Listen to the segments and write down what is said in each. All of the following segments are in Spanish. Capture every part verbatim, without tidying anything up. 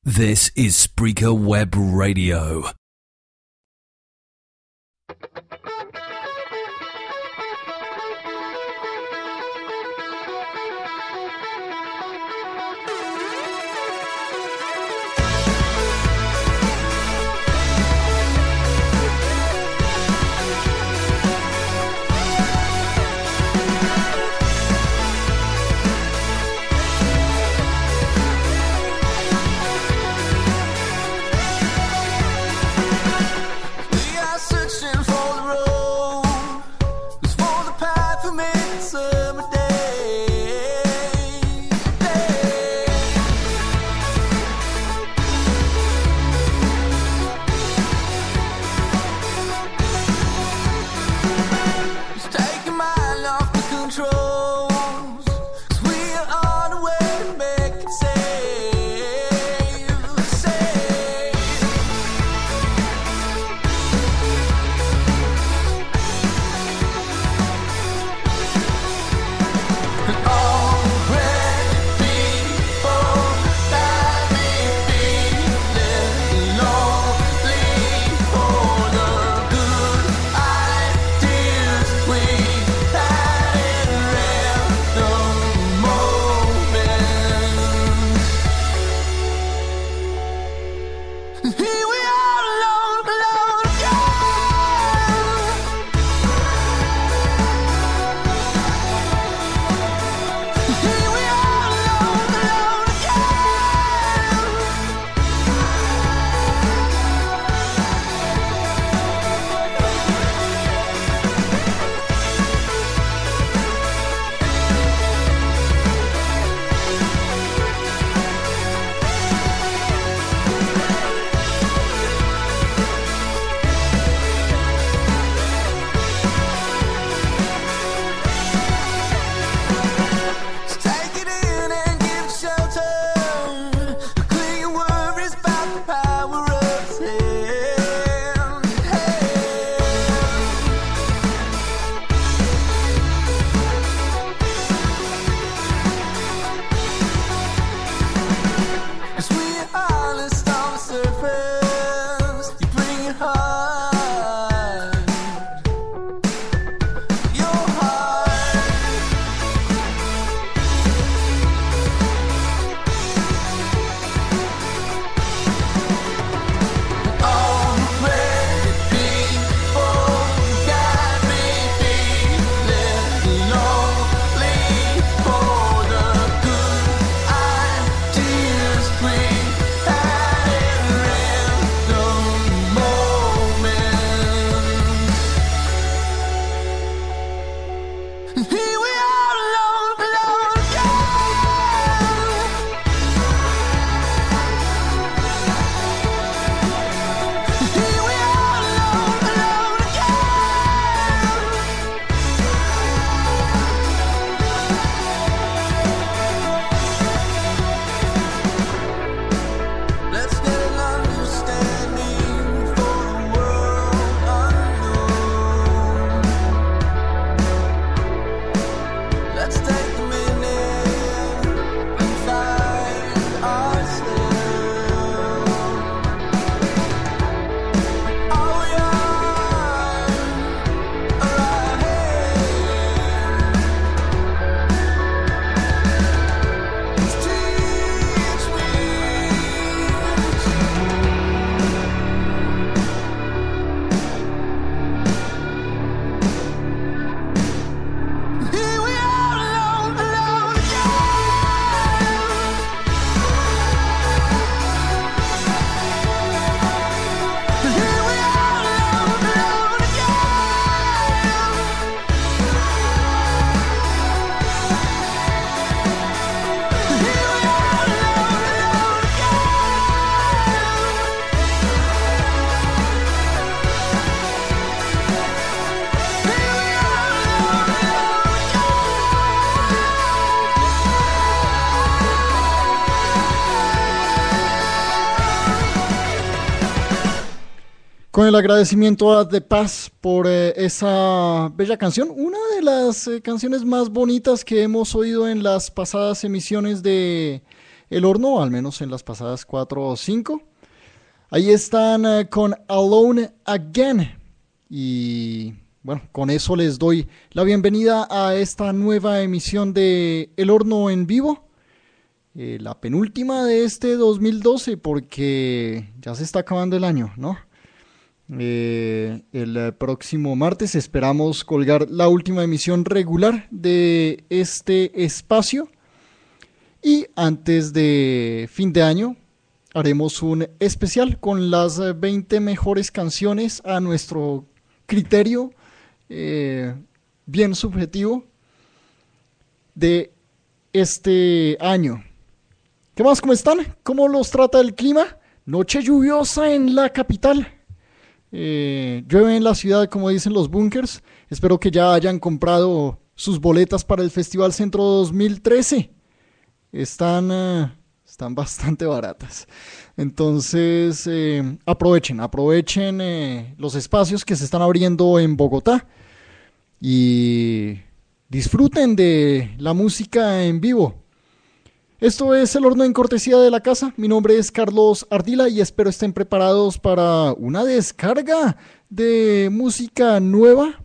This is Spreaker Web Radio. Con el agradecimiento a The Paz por eh, esa bella canción, una de las eh, canciones más bonitas que hemos oído en las pasadas emisiones de el horno, al menos en las pasadas cuatro o cinco. Ahí están uh, con Alone Again. Y bueno, con eso les doy la bienvenida a esta nueva emisión de El Horno en Vivo. Eh, la penúltima de este dos mil doce, porque ya se está acabando el año, ¿no? Eh, el próximo martes esperamos colgar la última emisión regular de este espacio. Y antes de fin de año haremos un especial con las veinte mejores canciones a nuestro criterio eh, bien subjetivo de este año. ¿Qué más? ¿Cómo están? ¿Cómo los trata el clima? Noche lluviosa en la capital. Eh, llueve en la ciudad, como dicen los bunkers. Espero que ya hayan comprado sus boletas para el Festival Centro dos mil trece. Están, uh, están bastante baratas. Entonces, eh, aprovechen, aprovechen eh, los espacios que se están abriendo en Bogotá y disfruten de la música en vivo. Esto es El Horno en cortesía de la casa. Mi nombre es Carlos Ardila y espero estén preparados para una descarga de música nueva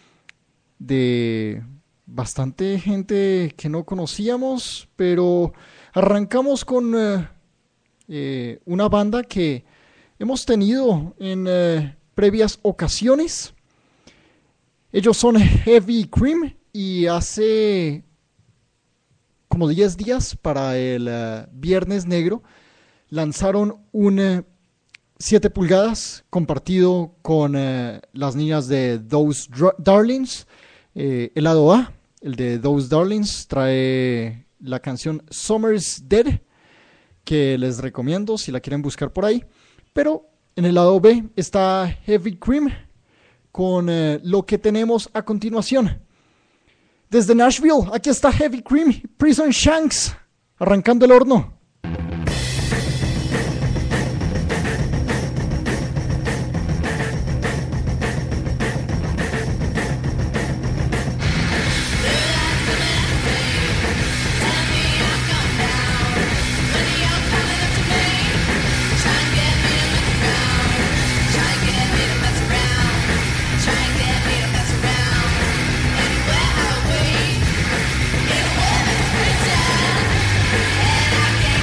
de bastante gente que no conocíamos, pero arrancamos con eh, eh, una banda que hemos tenido en eh, previas ocasiones. Ellos son Heavy Cream y hace como diez días, para el uh, Viernes Negro, lanzaron un uh, siete pulgadas compartido con uh, las niñas de Those Darlings. Eh, el lado A, el de Those Darlings, trae la canción Summer's Dead, que les recomiendo si la quieren buscar por ahí. Pero en el lado B está Heavy Cream con uh, lo que tenemos a continuación. Desde Nashville, aquí está Heavy Cream, Prison Shanks, arrancando el horno. I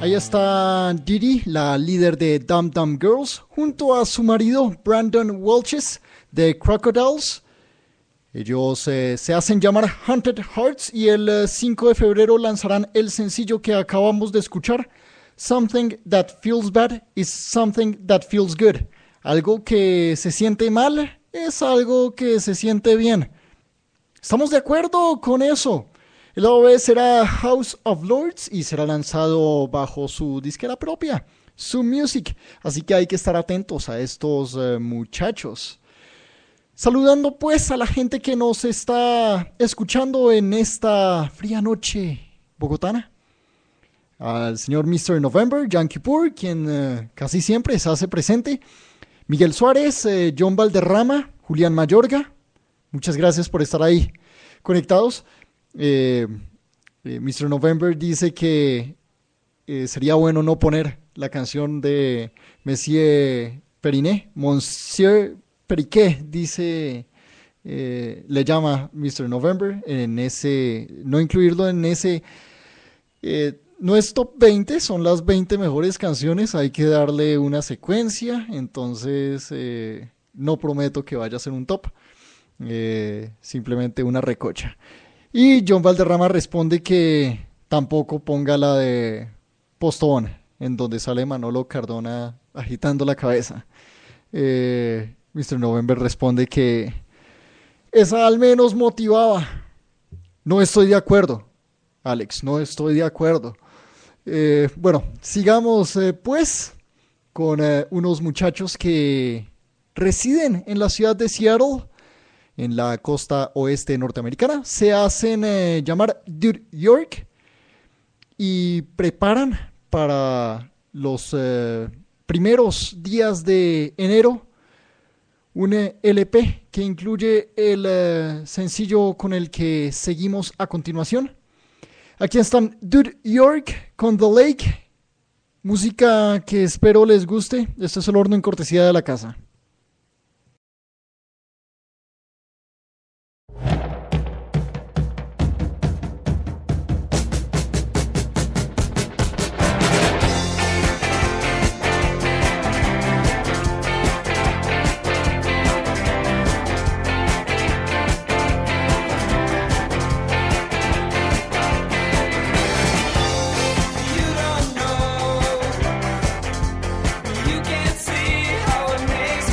Ahí está Didi, la líder de Dum Dum Girls, junto a su marido Brandon Welches de Crocodiles. Ellos eh, se hacen llamar Haunted Hearts y el eh, cinco de febrero lanzarán el sencillo que acabamos de escuchar, Something That Feels Bad is Something That Feels Good. Algo que se siente mal es algo que se siente bien. ¿Estamos de acuerdo con eso? El lado B será House of Lords y será lanzado bajo su disquera propia, Su Music. Así que hay que estar atentos a estos uh, muchachos. Saludando pues a la gente que nos está escuchando en esta fría noche bogotana. Al señor mister November, Yankee Pur, quien uh, casi siempre se hace presente. Miguel Suárez, eh, John Valderrama, Julián Mayorga. Muchas gracias por estar ahí conectados. Eh, eh, mister November dice que eh, sería bueno no poner la canción de Monsieur Periné, Monsieur Periqué, dice, eh, le llama mister November, en ese, no incluirlo en ese, eh, no es top veinte, son las veinte mejores canciones, hay que darle una secuencia, entonces eh, no prometo que vaya a ser un top, eh, simplemente una recocha. Y John Valderrama responde que tampoco ponga la de Postobón, en donde sale Manolo Cardona agitando la cabeza. Eh, mister November responde que esa al menos motivaba. No estoy de acuerdo, Alex, no estoy de acuerdo. Eh, bueno, sigamos eh, pues con eh, unos muchachos que residen en la ciudad de Seattle, en la costa oeste norteamericana. Se hacen eh, llamar Dude York y preparan para los eh, primeros días de enero un eh, L P que incluye el eh, sencillo con el que seguimos a continuación. Aquí están Dude York con The Lake, música que espero les guste. Este es el horno en cortesía de la casa. You can't see how it makes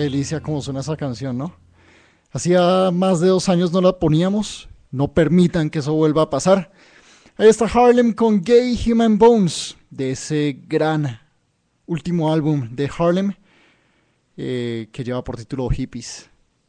delicia cómo suena esa canción, ¿no? Hacía más de dos años no la poníamos. No permitan que eso vuelva a pasar. Ahí está Harlem con Gay Human Bones, de ese gran último álbum de Harlem, eh, que lleva por título Hippies.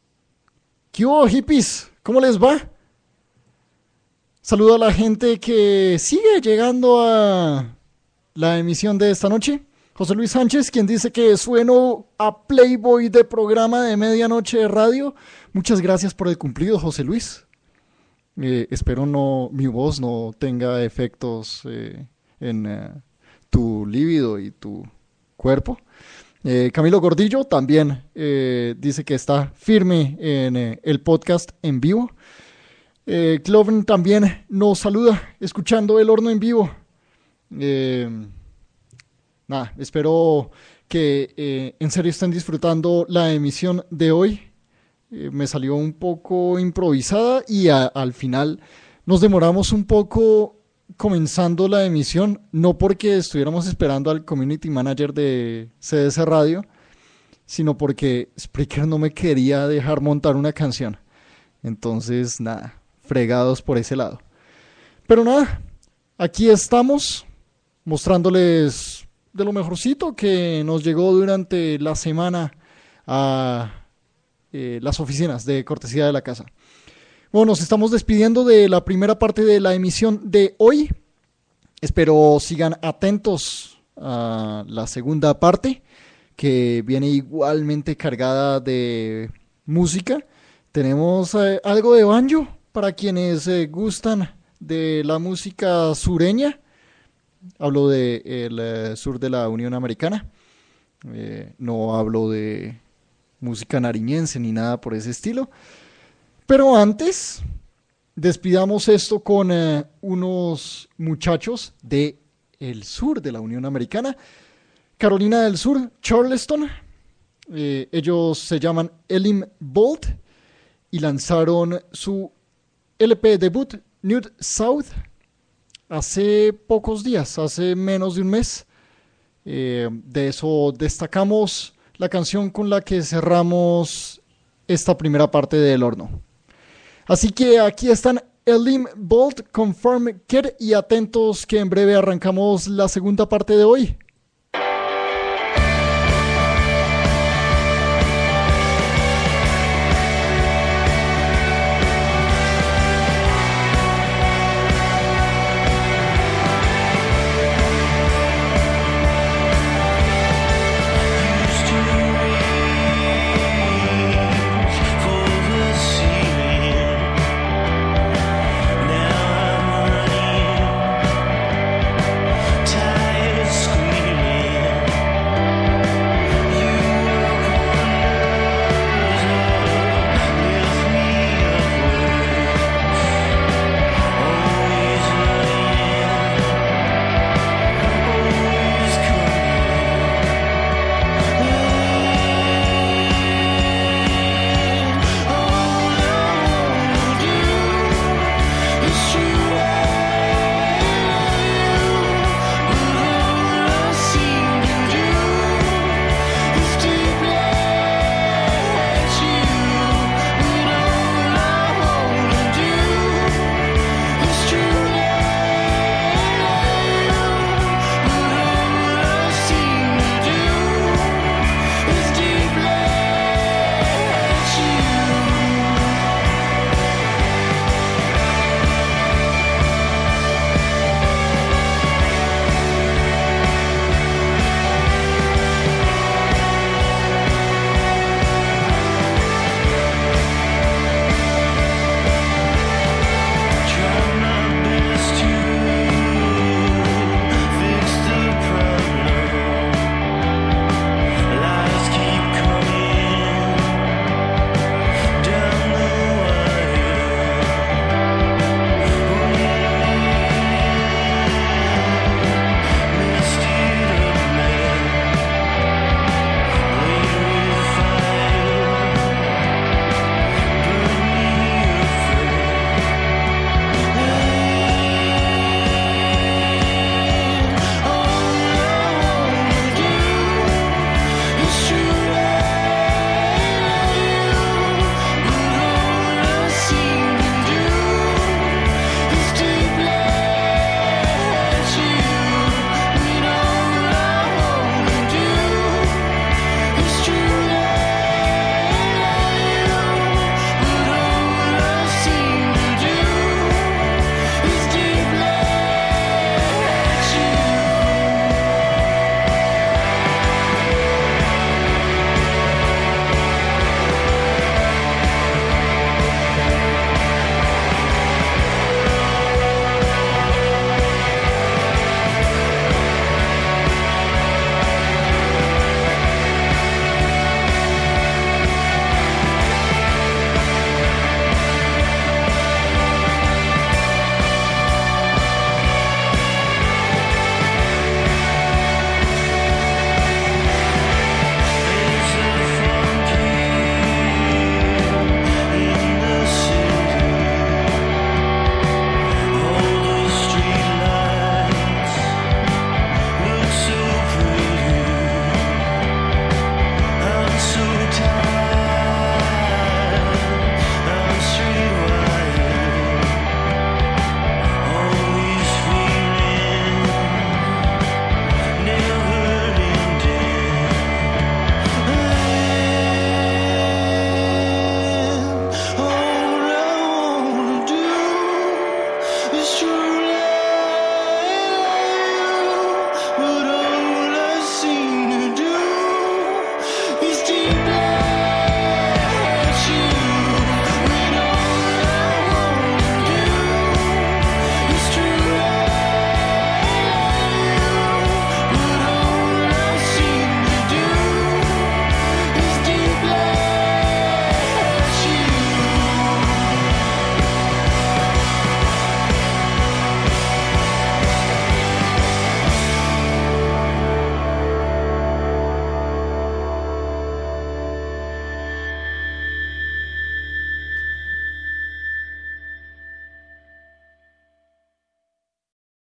¿Qué hubo, hippies? ¿Cómo les va? Saludo a la gente que sigue llegando a la emisión de esta noche. José Luis Sánchez, quien dice que sueno a Playboy de programa de medianoche de radio. Muchas gracias por el cumplido, José Luis. Eh, espero no mi voz no tenga efectos eh, en eh, tu líbido y tu cuerpo. Eh, Camilo Gordillo también eh, dice que está firme en eh, el podcast en vivo. Eh, Cloven también nos saluda escuchando El Horno en vivo. Eh, nada, espero que eh, en serio estén disfrutando la emisión de hoy. Eh, me salió un poco improvisada y a, al final nos demoramos un poco comenzando la emisión, no porque estuviéramos esperando al community manager de C D S Radio, sino porque Spreaker no me quería dejar montar una canción. Entonces, nada, fregados por ese lado. Pero nada, aquí estamos mostrándoles de lo mejorcito que nos llegó durante la semana a eh, las oficinas de cortesía de la casa. Bueno, nos estamos despidiendo de la primera parte de la emisión de hoy. Espero sigan atentos a la segunda parte, que viene igualmente cargada de música. Tenemos eh, algo de banjo para quienes eh, gustan de la música sureña. Hablo del de eh, sur de la Unión Americana. Eh, no hablo de música nariñense ni nada por ese estilo. Pero antes, despidamos esto con eh, unos muchachos de el sur de la Unión Americana. Carolina del Sur, Charleston. Eh, ellos se llaman Elim Bolt y lanzaron su L P debut, Nude South, hace pocos días, hace menos de un mes. Eh, de eso destacamos la canción con la que cerramos esta primera parte del horno. Así que aquí están Elim Bolt con Farm Kid y atentos que en breve arrancamos la segunda parte de hoy.